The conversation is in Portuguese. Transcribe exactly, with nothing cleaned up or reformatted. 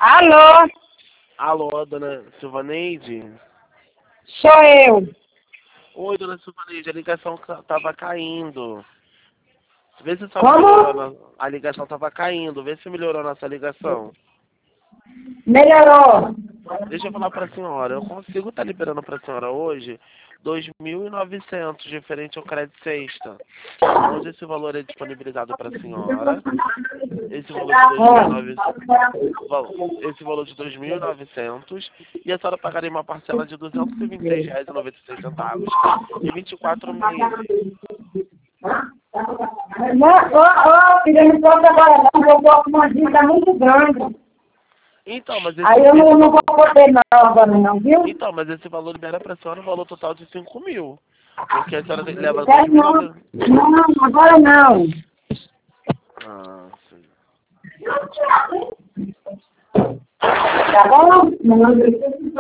Alô? Alô, dona Silvaneide? Sou eu. Oi, dona Silvaneide, a ligação ca- tava caindo. Vê se só Como? melhorou a, no- a ligação tava caindo. Vê se melhorou a nossa ligação. Melhorou. Deixa eu falar pra senhora. Eu consigo estar liberando pra senhora hoje dois mil e novecentos, referente ao crédito sexta. Onde esse valor é disponibilizado pra senhora. Esse valor de dois mil e novecentos, esse valor de dois mil e novecentos, e a senhora pagaria uma parcela de duzentos e vinte e seis reais e noventa e seis centavos em vinte e quatro meses. Não, ô, ô, filha, não posso agora não, porque eu tô com uma dívida muito grande. Então, mas esse, Aí eu não, esse não valor, vou poder não agora não, viu? então, mas esse valor libera pra senhora um valor total de cinco mil. Porque a senhora tem- leva dois Quero mil e não, novecentos. não, agora não. Ah, sim. Tá bom? Não, não.